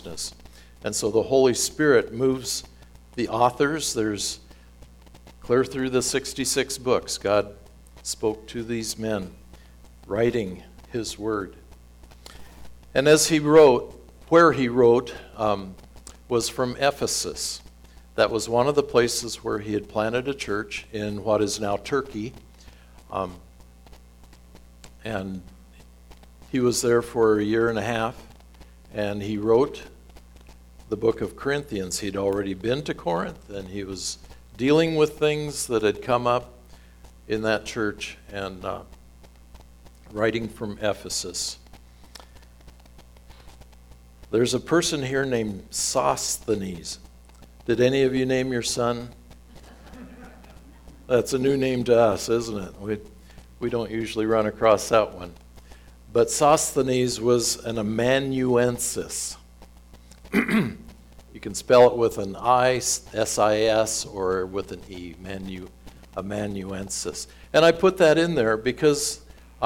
And so the Holy Spirit moves the authors. There's clear through the 66 books, God spoke to these men, writing His Word. And as he wrote, where he wrote was from Ephesus. That was one of the places where he had planted a church in what is now Turkey. And he was there for a year and a half, and he wrote the book of Corinthians. He'd already been to Corinth, and he was dealing with things that had come up in that church, and writing from Ephesus. There's a person here named Sosthenes. Did any of you name your son? That's a new name to us, isn't it? We don't usually run across that one. But Sosthenes was an amanuensis. You can spell it with an I, S-I-S, or with an E, amanuensis. And I put that in there because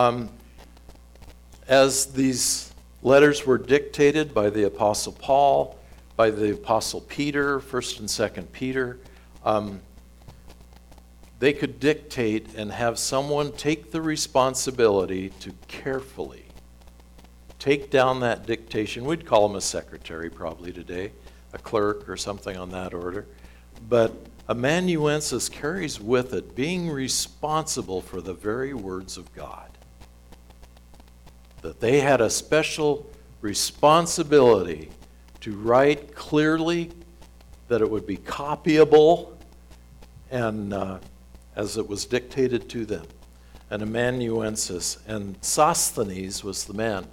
as these letters were dictated by the Apostle Paul, by the Apostle Peter, 1st and 2nd Peter, they could dictate and have someone take the responsibility to carefully take down that dictation. We'd call him a secretary probably today, a clerk or something on that order. But amanuensis carries with it being responsible for the very words of God. That they had a special responsibility to write clearly, that it would be copyable, and as it was dictated to them. An amanuensis. And Sosthenes was the man.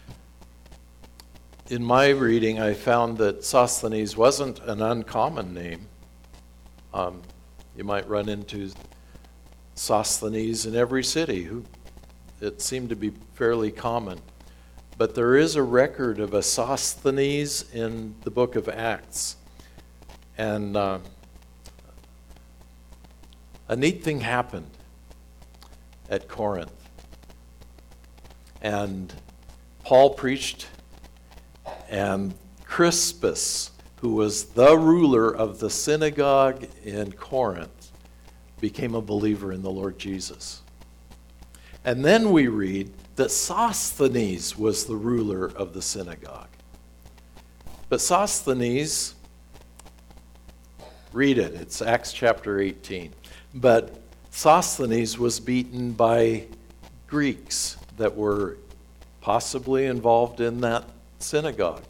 In my reading, I found that Sosthenes wasn't an uncommon name. You might run into Sosthenes in every city. It seemed to be fairly common. But there is a record of a Sosthenes in the book of Acts. And a neat thing happened at Corinth. And Paul preached, and Crispus, who was the ruler of the synagogue in Corinth, became a believer in the Lord Jesus. And then we read that Sosthenes was the ruler of the synagogue. But Sosthenes, read it, it's Acts chapter 18. But Sosthenes was beaten by Greeks that were possibly involved in that synagogue.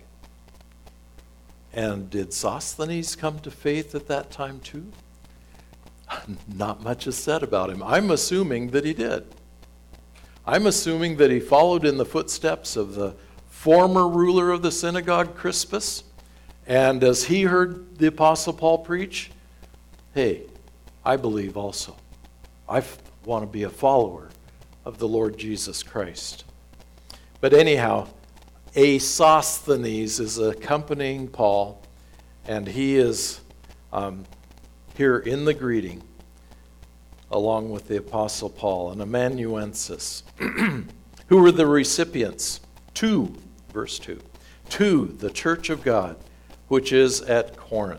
And did Sosthenes come to faith at that time too? Not much is said about him. I'm assuming that he did. I'm assuming that he followed in the footsteps of the former ruler of the synagogue, Crispus. And as he heard the Apostle Paul preach, hey, I believe also. I want to be a follower of the Lord Jesus Christ. But anyhow, a Sosthenes is accompanying Paul, and he is here in the greeting along with the Apostle Paul, an amanuensis. Who were the recipients? To, verse 2, to the church of God, which is at Corinth.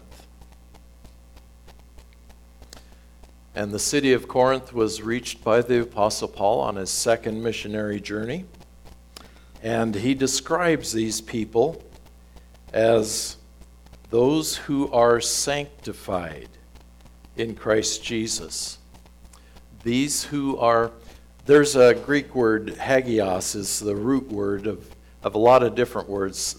And the city of Corinth was reached by the Apostle Paul on his second missionary journey. And he describes these people as those who are sanctified in Christ Jesus. These who are, there's a Greek word, hagios is the root word of a lot of different words.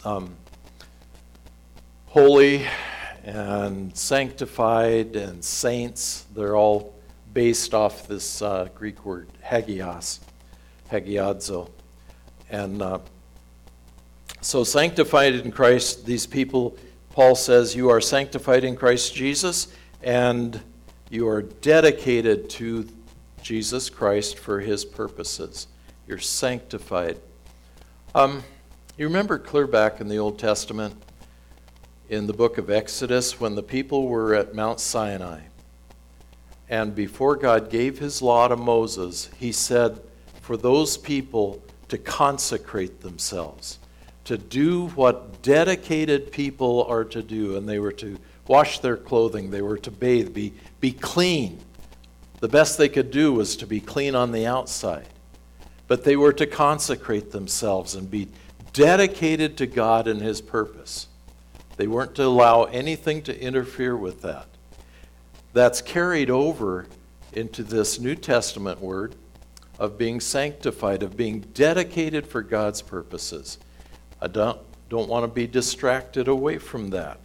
Holy and sanctified and saints, they're all based off this Greek word, hagios, hagiadzo. And so sanctified in Christ, these people, Paul says, you are sanctified in Christ Jesus, and you are dedicated to Jesus Christ for his purposes. You're sanctified. You remember clear back in the Old Testament, in the book of Exodus, when the people were at Mount Sinai, and before God gave his law to Moses, he said for those people to consecrate themselves, to do what dedicated people are to do, and they were to wash their clothing, they were to bathe, be clean. The best they could do was to be clean on the outside. But they were to consecrate themselves and be dedicated to God and His purpose. They weren't to allow anything to interfere with that. That's carried over into this New Testament word of being sanctified, of being dedicated for God's purposes. I don't want to be distracted away from that.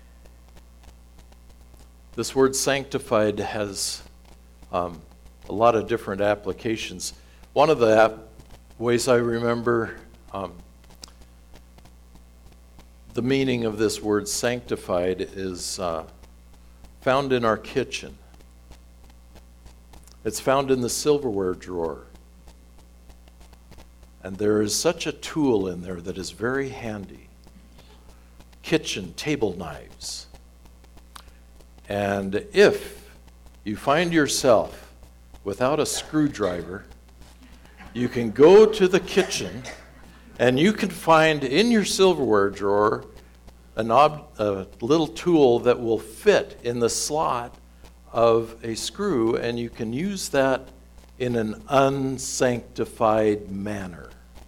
This word sanctified has a lot of different applications. One of the ways I remember the meaning of this word sanctified is found in our kitchen. It's found in the silverware drawer. And there is such a tool in there that is very handy. Kitchen table knives. And if you find yourself without a screwdriver, you can go to the kitchen and you can find in your silverware drawer a little tool that will fit in the slot of a screw, and you can use that in an unsanctified manner.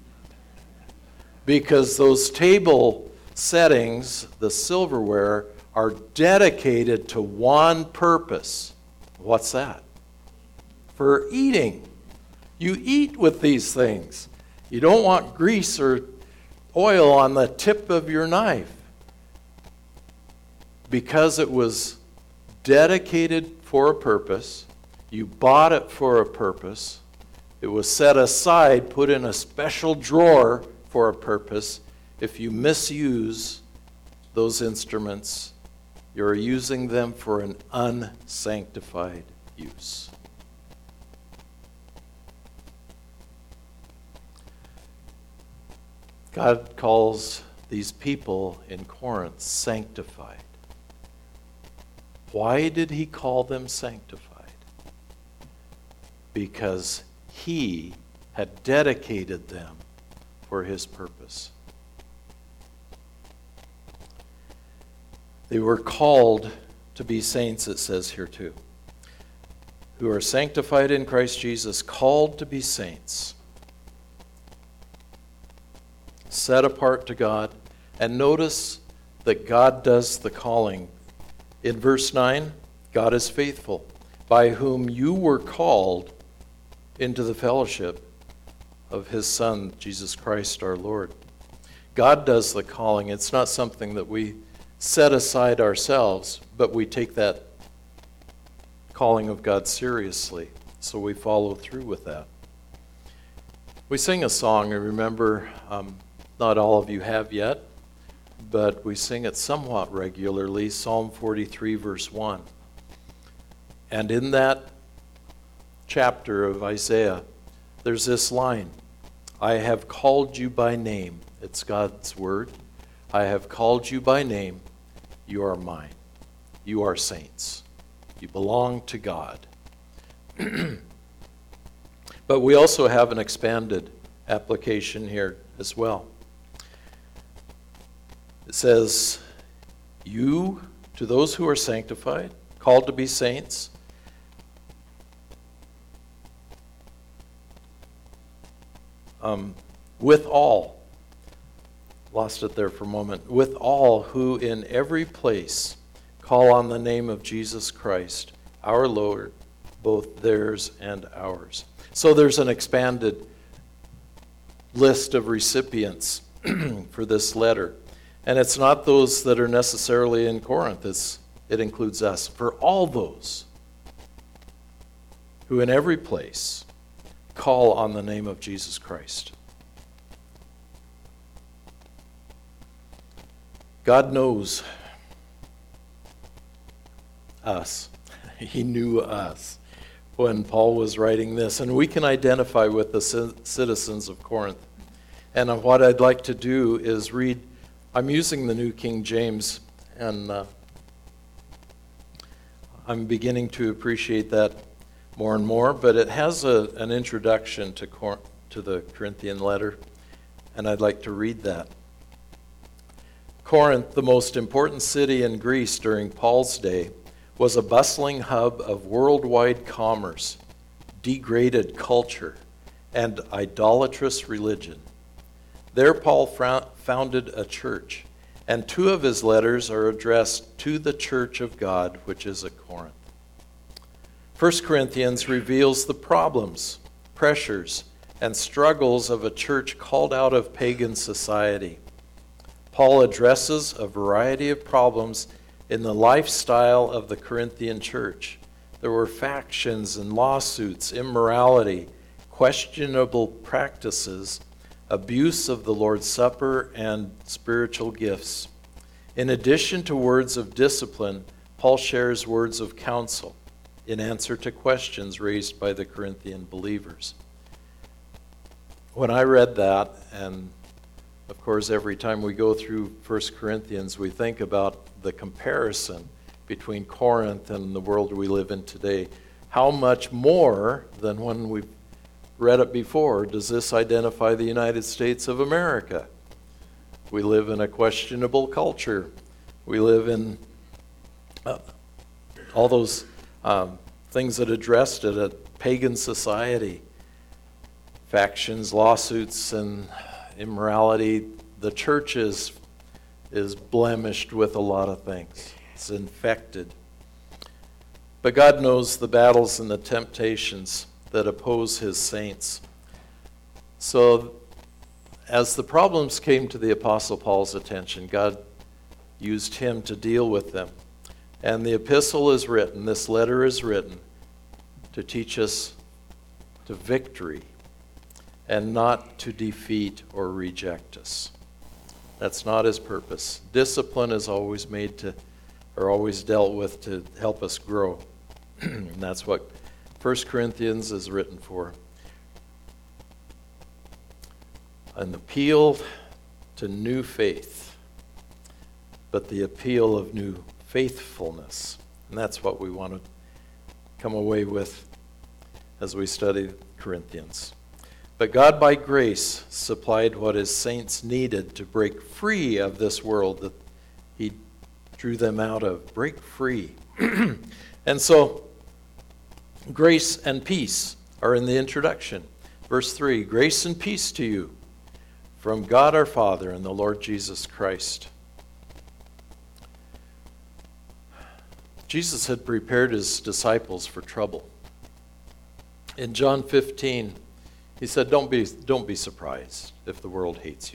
Because those table settings, the silverware, are dedicated to one purpose. What's that? For eating. You eat with these things. You don't want grease or oil on the tip of your knife. Because it was dedicated for a purpose, you bought it for a purpose, it was set aside, put in a special drawer for a purpose. If you misuse those instruments, you're using them for an unsanctified use. God calls these people in Corinth sanctified. Why did He call them sanctified? Because He had dedicated them for His purpose. They were called to be saints, it says here too, who are sanctified in Christ Jesus, called to be saints, set apart to God. And notice that God does the calling. In verse 9, God is faithful, by whom you were called into the fellowship of His Son, Jesus Christ our Lord. God does the calling. It's not something that we set aside ourselves, but we take that calling of God seriously, so we follow through with that. We sing a song, I remember, not all of you have yet, but we sing it somewhat regularly, Psalm 43, verse 1. And in that chapter of Isaiah, there's this line, I have called you by name. It's God's word. I have called you by name. You are mine. You are saints. You belong to God. But we also have an expanded application here as well. It says, you, to those who are sanctified, called to be saints, with all, lost it there for a moment, with all who in every place call on the name of Jesus Christ, our Lord, both theirs and ours. So there's an expanded list of recipients for this letter. And it's not those that are necessarily in Corinth. It includes us. For all those who in every place call on the name of Jesus Christ. God knows us. He knew us when Paul was writing this. And we can identify with the citizens of Corinth. And what I'd like to do is read. I'm using the New King James, and I'm beginning to appreciate that more and more, but it has an introduction to the Corinthian letter, and I'd like to read that. Corinth, the most important city in Greece during Paul's day, was a bustling hub of worldwide commerce, degraded culture, and idolatrous religion. There Paul founded a church, and 2 of his letters are addressed to the church of God, which is at Corinth. 1 Corinthians reveals the problems, pressures, and struggles of a church called out of pagan society. Paul addresses a variety of problems in the lifestyle of the Corinthian church. There were factions and lawsuits, immorality, questionable practices, abuse of the Lord's Supper, and spiritual gifts. In addition to words of discipline, Paul shares words of counsel in answer to questions raised by the Corinthian believers. When I read that, and of course every time we go through 1 Corinthians, we think about the comparison between Corinth and the world we live in today. How much more than when we read it before does this identify the United States of America? We live in a questionable culture. We live in all those things that addressed it, a pagan society, factions, lawsuits, and immorality. The church is blemished with a lot of things. It's infected. But God knows the battles and the temptations that oppose his saints. So as the problems came to the Apostle Paul's attention, God used him to deal with them. And the epistle is written, this letter is written, to teach us to victory and not to defeat or reject us. That's not his purpose. Discipline is always always dealt with to help us grow. And that's what 1 Corinthians is written for. An appeal to new faith, but the appeal of new faithfulness. And that's what we want to come away with as we study Corinthians. But God by grace supplied what his saints needed to break free of this world that he drew them out of. Break free. And so grace and peace are in the introduction. Verse 3, grace and peace to you from God our Father and the Lord Jesus Christ. Jesus had prepared his disciples for trouble. In John 15, he said, don't be surprised if the world hates you.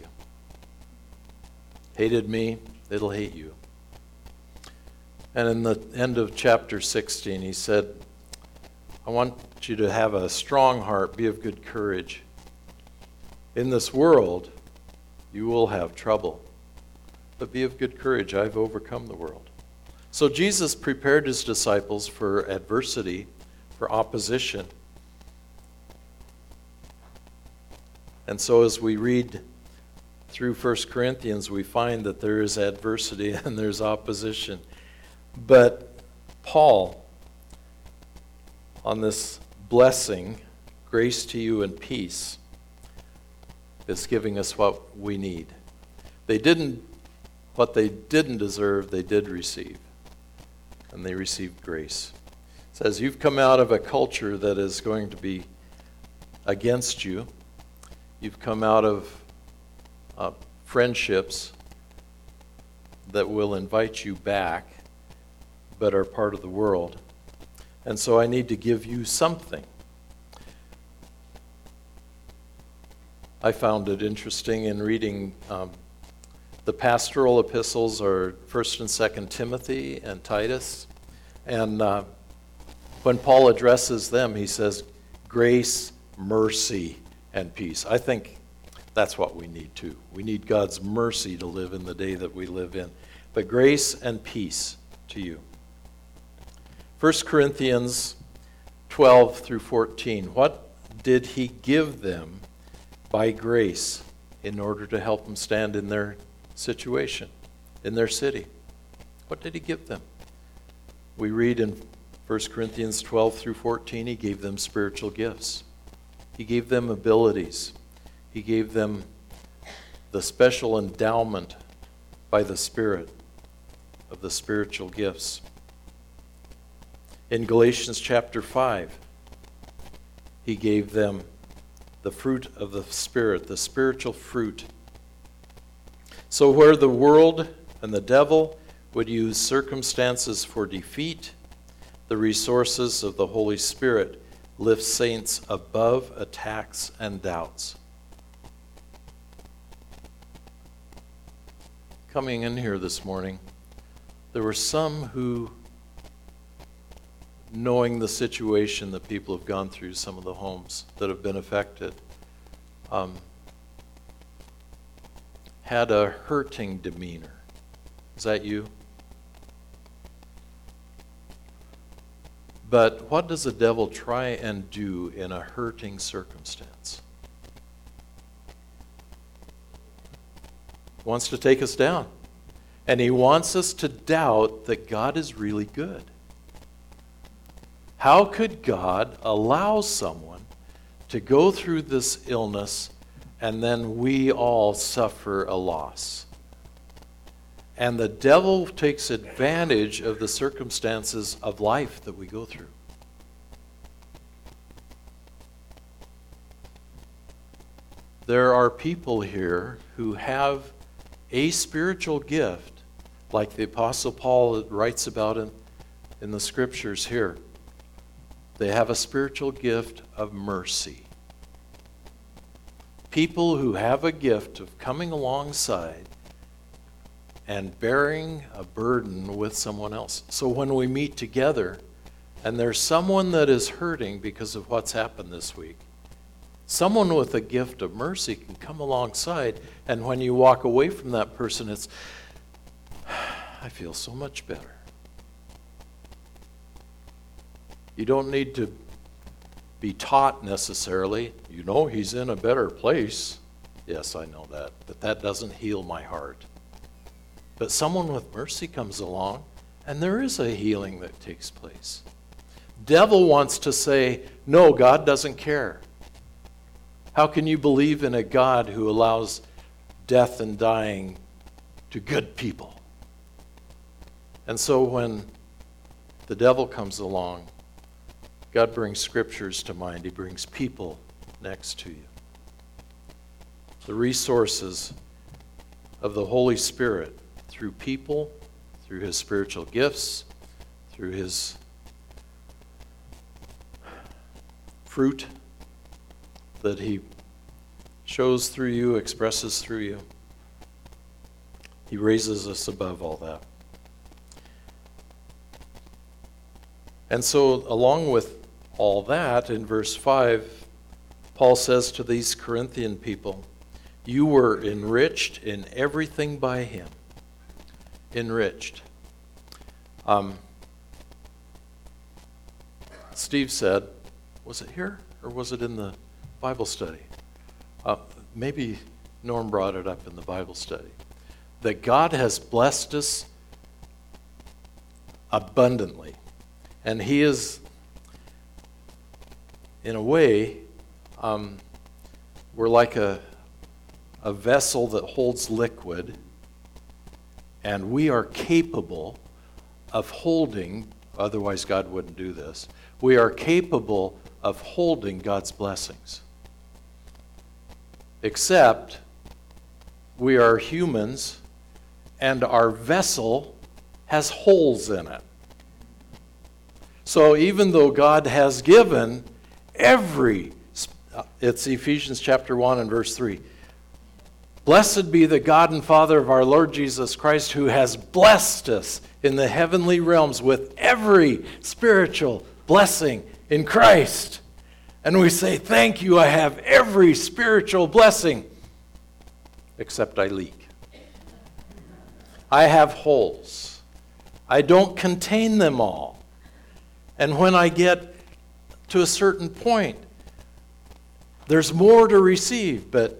Hated me, it'll hate you. And in the end of chapter 16, he said, I want you to have a strong heart, be of good courage. In this world, you will have trouble, but be of good courage. I've overcome the world. So Jesus prepared his disciples for adversity, for opposition. And so as we read through 1 Corinthians, we find that there is adversity and there's opposition. But Paul, on this blessing, grace to you and peace, is giving us what we need. What they didn't deserve, they did receive. And they received grace. It says, you've come out of a culture that is going to be against you. You've come out of friendships that will invite you back, but are part of the world. And so I need to give you something. I found it interesting in reading the pastoral epistles are 1st and 2nd Timothy and Titus. And when Paul addresses them, he says, grace, mercy, and peace. I think that's what we need too. We need God's mercy to live in the day that we live in. But grace and peace to you. 1 Corinthians 12 through 14. What did he give them by grace in order to help them stand in their situation, in their city? What did he give them? We read in 1 Corinthians 12 through 14, he gave them spiritual gifts. He gave them abilities. He gave them the special endowment by by the Spirit of the spiritual gifts. In Galatians chapter 5, he gave them the fruit of the Spirit, the spiritual fruit. So where the world and the devil would use circumstances for defeat, the resources of the Holy Spirit lift saints above attacks and doubts. Coming in here this morning, there were some who, knowing the situation that people have gone through, some of the homes that have been affected, had a hurting demeanor. Is that you? But what does the devil try and do in a hurting circumstance? He wants to take us down. And he wants us to doubt that God is really good. How could God allow someone to go through this illness and then we all suffer a loss? And the devil takes advantage of the circumstances of life that we go through. There are people here who have a spiritual gift, like the Apostle Paul writes about in the scriptures here. They have a spiritual gift of mercy. People who have a gift of coming alongside and bearing a burden with someone else. So when we meet together and there's someone that is hurting because of what's happened this week, someone with a gift of mercy can come alongside, and when you walk away from that person, it's, I feel so much better. You don't need to be taught necessarily. You know he's in a better place. Yes, I know that, but that doesn't heal my heart. But someone with mercy comes along, and there is a healing that takes place. Devil wants to say, no, God doesn't care. How can you believe in a God who allows death and dying to good people? And so when the devil comes along, God brings scriptures to mind. He brings people next to you. The resources of the Holy Spirit through people, through his spiritual gifts, through his fruit that he shows through you, expresses through you. He raises us above all that. And so, along with all that, in verse 5, Paul says to these Corinthian people, you were enriched in everything by him. Enriched. Steve said, was it here or was it in the Bible study? Maybe Norm brought it up in the Bible study. That God has blessed us abundantly. And he is, in a way, we're like a vessel that holds liquid, and we are capable of holding, otherwise God wouldn't do this, we are capable of holding God's blessings. Except we are humans, and our vessel has holes in it. So even though God has given it's Ephesians chapter 1 and verse 3. Blessed be the God and Father of our Lord Jesus Christ, who has blessed us in the heavenly realms with every spiritual blessing in Christ. And we say, thank you, I have every spiritual blessing, except I leak. I have holes. I don't contain them all. And when I get to a certain point, there's more to receive, but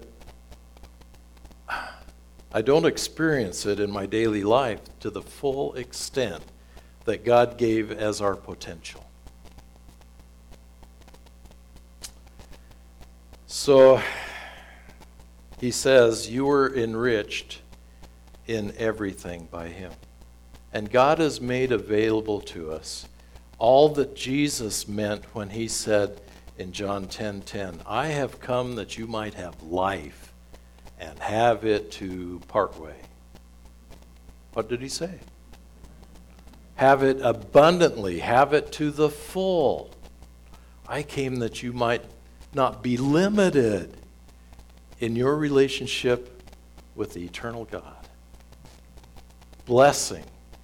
I don't experience it in my daily life to the full extent that God gave as our potential. So he says, you were enriched in everything by him. And God has made available to us all that Jesus meant when he said in John 10:10, I have come that you might have life and have it to part way. What did he say? Have it abundantly, have it to the full. I came that you might not be limited in your relationship with the eternal God. Blessing.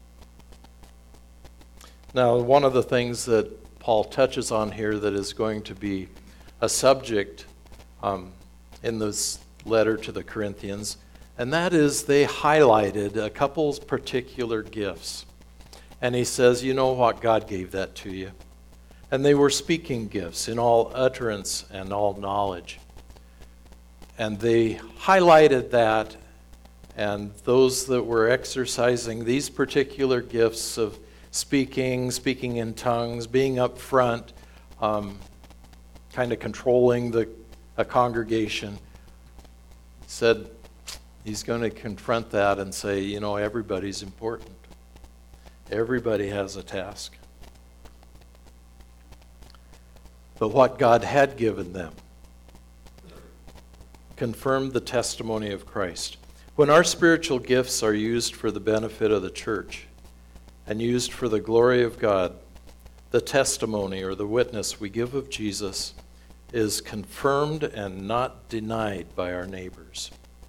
Now, one of the things that Paul touches on here that is going to be a subject in this letter to the Corinthians, and that is they highlighted a couple particular gifts. And he says, you know what, God gave that to you. And they were speaking gifts in all utterance and all knowledge. And they highlighted that, and those that were exercising these particular gifts of speaking in tongues, being up front, kind of controlling a congregation, said he's going to confront that and say, you know, everybody's important. Everybody has a task. But what God had given them confirmed the testimony of Christ. When our spiritual gifts are used for the benefit of the church and used for the glory of God, the testimony or the witness we give of Jesus is confirmed and not denied by our neighbors.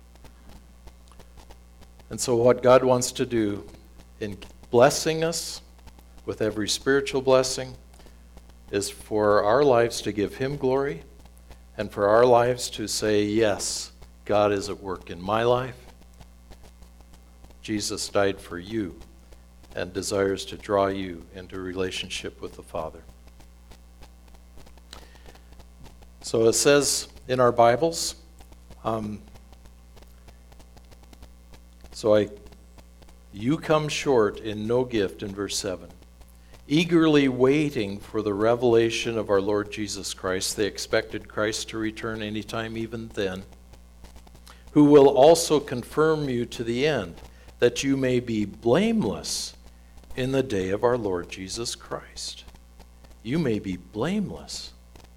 And so what God wants to do in blessing us with every spiritual blessing is for our lives to give him glory and for our lives to say, yes, God is at work in my life. Jesus died for you and desires to draw you into a relationship with the Father. So it says in our Bibles, you come short in no gift in verse 7. Eagerly waiting for the revelation of our Lord Jesus Christ. They expected Christ to return anytime, even then. Who will also confirm you to the end, that you may be blameless in the day of our Lord Jesus Christ. You may be blameless.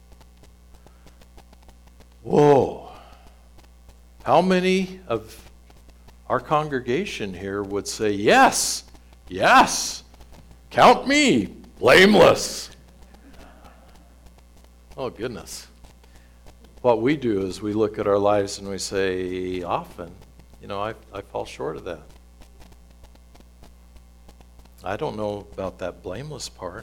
Whoa. How many of our congregation here would say, yes, yes, count me blameless? Oh, goodness. What we do is we look at our lives and we say, often, I fall short of that. I don't know about that blameless part.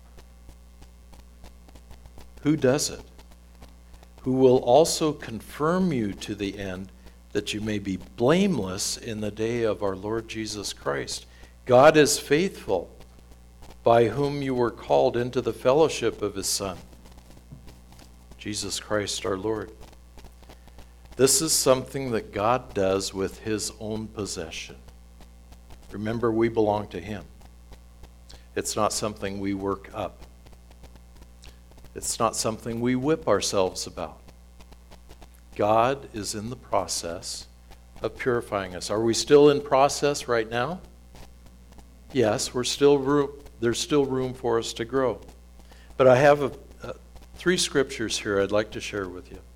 Who does it? Who will also confirm you to the end, that you may be blameless in the day of our Lord Jesus Christ. God is faithful, by whom you were called into the fellowship of his Son, Jesus Christ our Lord. This is something that God does with his own possession. Remember, we belong to him. It's not something we work up. It's not something we whip ourselves about. God is in the process of purifying us. Are we still in process right now? Yes, there's still room for us to grow. But I have 3 scriptures here I'd like to share with you.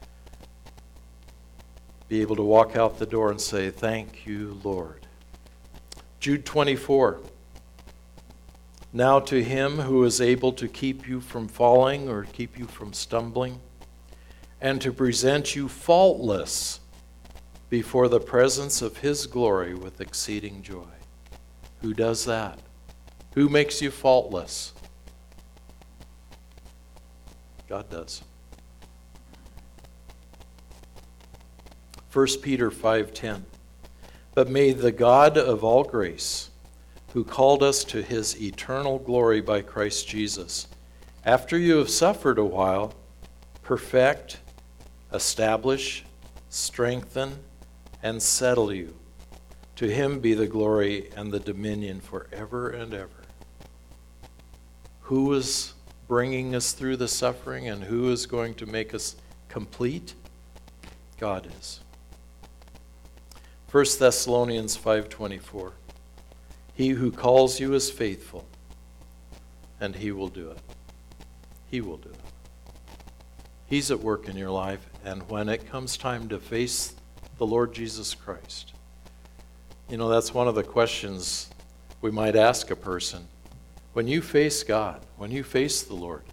Be able to walk out the door and say, thank you, Lord. Jude 24. Now to him who is able to keep you from falling or keep you from stumbling, and to present you faultless before the presence of his glory with exceeding joy. Who does that? Who makes you faultless? God does. 1 Peter 5:10. But may the God of all grace, who called us to his eternal glory by Christ Jesus, after you have suffered a while, perfect, establish, strengthen, and settle you. To him be the glory and the dominion forever and ever. Who is bringing us through the suffering and who is going to make us complete? God is. 1 Thessalonians 5:24. He who calls you is faithful, and he will do it. He will do it. He's at work in your life, and when it comes time to face the Lord Jesus Christ, that's one of the questions we might ask a person. When you face God, when you face the Lord,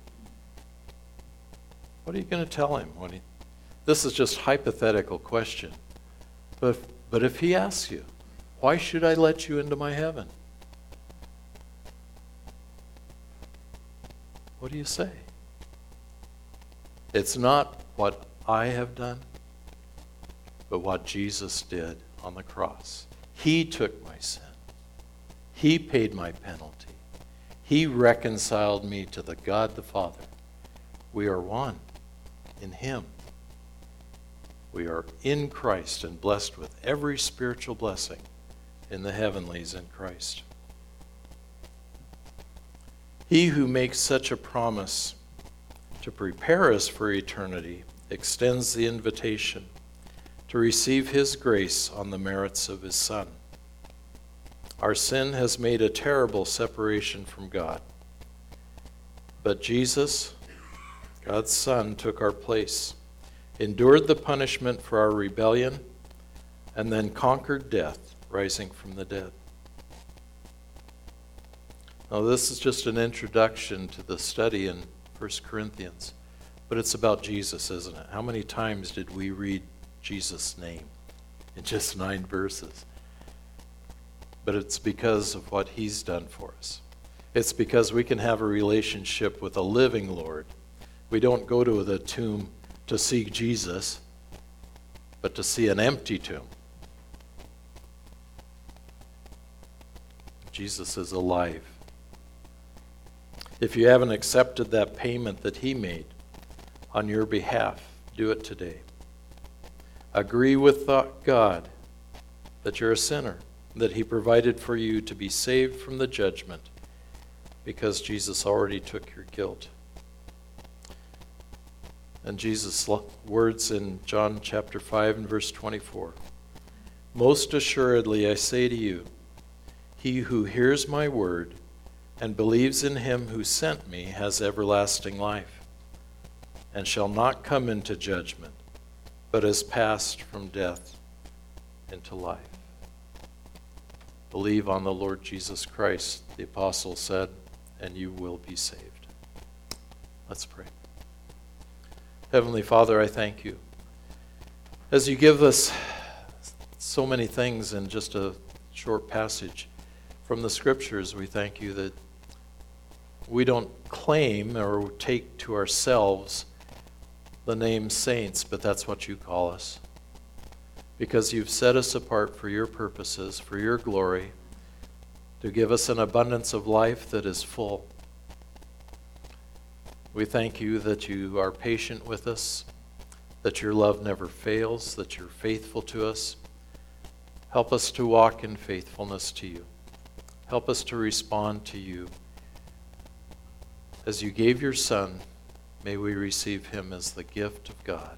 what are you going to tell him? This is just a hypothetical question. But if he asks you, why should I let you into my heaven? What do you say? It's not what I have done, but what Jesus did on the cross. He took my sin. He paid my penalty. He reconciled me to the God the Father. We are one in him. We are in Christ and blessed with every spiritual blessing in the heavenlies in Christ. He who makes such a promise to prepare us for eternity extends the invitation to receive his grace on the merits of his Son. Our sin has made a terrible separation from God. But Jesus, God's Son, took our place, endured the punishment for our rebellion, and then conquered death, rising from the dead. Now, this is just an introduction to the study in 1 Corinthians, but it's about Jesus, isn't it? How many times did we read Jesus' name in just 9 verses? But it's because of what he's done for us. It's because we can have a relationship with a living Lord. We don't go to the tomb to see Jesus, but to see an empty tomb. Jesus is alive. If you haven't accepted that payment that he made on your behalf, do it today. Agree with God that you're a sinner, that he provided for you to be saved from the judgment because Jesus already took your guilt. And Jesus' words in John chapter 5 and verse 24. Most assuredly I say to you, he who hears my word and believes in him who sent me has everlasting life, and shall not come into judgment, but is passed from death into life. Believe on the Lord Jesus Christ, the apostle said, and you will be saved. Let's pray. Heavenly Father, I thank you. As you give us so many things in just a short passage from the Scriptures, we thank you that we don't claim or take to ourselves the name saints, but that's what you call us. Because you've set us apart for your purposes, for your glory, to give us an abundance of life that is full. We thank you that you are patient with us, that your love never fails, that you're faithful to us. Help us to walk in faithfulness to you. Help us to respond to you. As you gave your Son, may we receive him as the gift of God.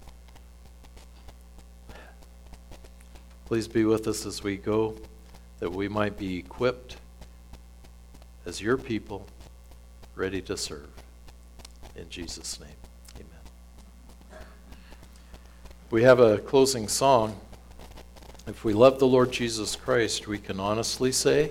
Please be with us as we go, that we might be equipped as your people, ready to serve. In Jesus' name, amen. We have a closing song. If we love the Lord Jesus Christ, we can honestly say,